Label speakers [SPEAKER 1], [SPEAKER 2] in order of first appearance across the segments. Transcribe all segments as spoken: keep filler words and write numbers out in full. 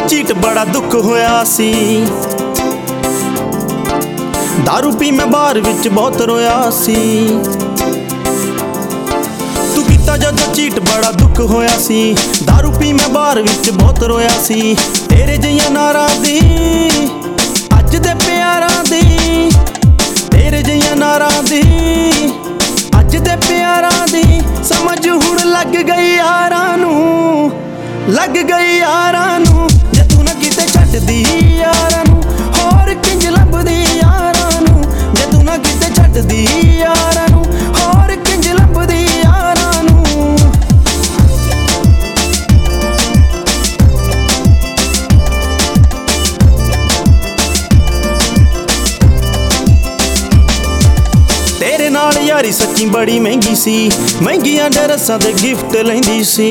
[SPEAKER 1] Cheat बड़ा दुख होया सी। दारू पी मैं बार विच बहुत रोया सी। तू कीता जदों चीट बड़ा दुख होया सी। दारू पी मैं बार विच बहुत रोया सी। तेरे जिहियां नारां दी अज दे प्यारां दी, तेरे जिहियां नारां दी अज दे प्यारां दी समझ हुण लग गई यारां नूं, लग गई यारां नूं। जे तू ना किते छड्डदी यारां नूं होर किंज लभदी यारां नूं। जे तू ना किते छड्डदी यारां नूं होर किंज लभदी यारां नूं। तेरे नाल यारी सच्ची बड़ी महंगी सी। महंगियां ड्रेसां ते गिफ्ट लैंदी सी।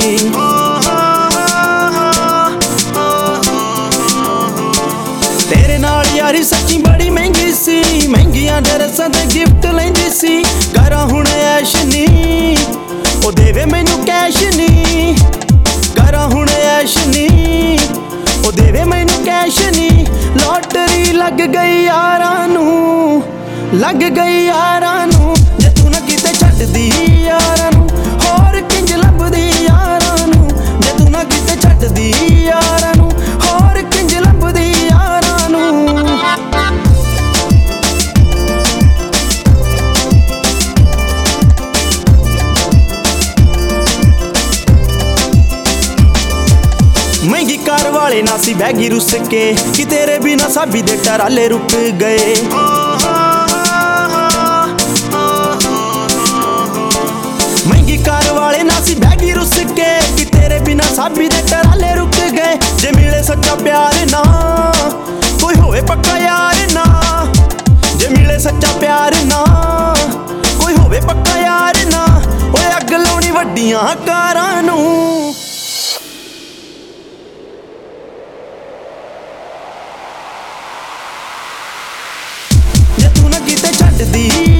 [SPEAKER 1] तेरे नाल यारी सच्ची बड़ी महंगी सी। महंगियां ड्रेसां ते गिफ्ट लैंदी सी। करा हुण ऐश नी ओ देवे मैनू कैश नी। करा हुण ऐश नी ओ देवे मैनू कैश नी। लॉटरी लग गई यारां नूं, लग गई यारां नूं। जे तू ना किते छड्डदी यारां नूं होर किंज लभदी यारां नूं। जे तू ना किते छड्डदी यारां नूं होर किंज लभदी यारां नूं। महंगी कार वाले ना सी बैगी रुस के कि तेरे बिना साबी दे टराले रुक गए। महंगी कार वाले ना सी बैगी रुस के कि तेरे बिना साबी दे टराले रुक गए। जे मिले सच्चा प्यार ना कोई होवे पक्का यार ना। जे मिले सच्चा प्यार ना कोई होवे पक्का यार ना। ओए अग लाउणी वड्डियां कारां नूं। जे तू ना किते छड्डदी